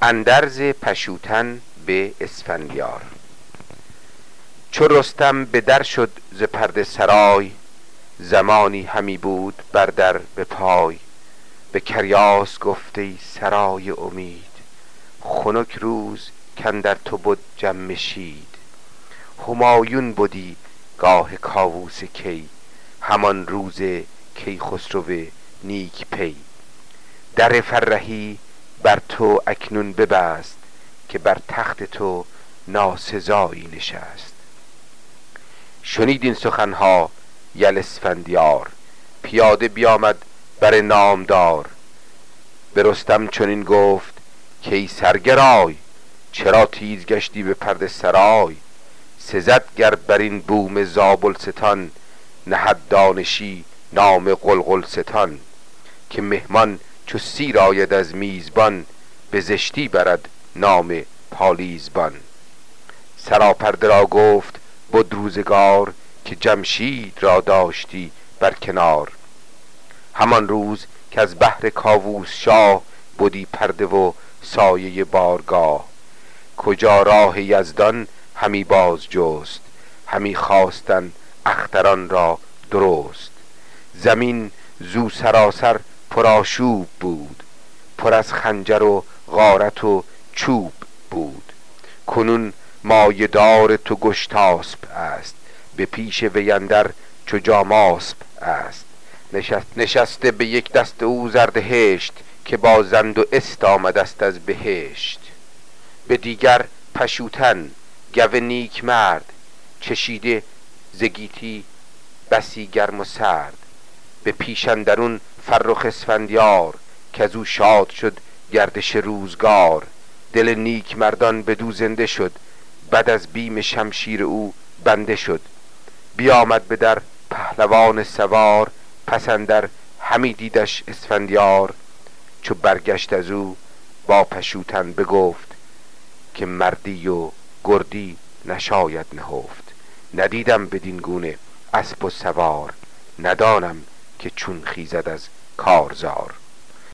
اندرز پشوتن به اسفندیار. چو رستم به در شد ز پرده سرای، زمانی همی بود بر در به پای. به کریاس گفت ای سرای امید، خنک روز کاندر تو بد جمشید. همایون بدی گاه کاووس کی، همان روز کیخسرو نیک پی. در فرهی بر تو اکنون ببست، که بر تخت تو ناسزایی نشست. شنید این سخنها یل اسفندیار، پیاده بیامد بر نامدار. به رستم چنین گفت که ای سرگرای، چرا تیز گشتی به پرده سرای؟ سزد گر بر این بوم زابلستان، نهد دانشی نام غلغلستان. که مهمان چو سیر آید از میزبان، به زشتی برد نام پالیزبان. سراپرده را گفت بد روزگار، که جمشید را داشتی بر کنار. همان روز که از بهر کاووس شاه، بدی پرده و سایه بارگاه. کجا راه یزدان همی باز جست، همی خواستن اختران را درست. زمین زو سراسر پرآشوب بود، پر از خنجر و غارت و چوب بود. کنون مایه دار تو گشتاسپ است، به پیش وی اندر چو جاماسپ است. نشسته به یک دست او زردهشت، که با زند و است آمدست از بهشت. به دیگر پشوتن گو نیک مرد، چشیده ز گیتی بسی گرم و سرد. به پیش اندرون فرخ اسفندیار، کزو شاد شد گردش روزگار. دل نیک مردان بدو زنده شد، بعد از بیم شمشیر او بنده شد. بیامد به در پهلوان سوار، پس اندر همی دیدش اسفندیار. چو برگشت از او با پشوتن بگفت، که مردی و گردی نشاید نهفت. ندیدم بدین گونه اسب و سوار، ندانم که چون خیزد از کارزار.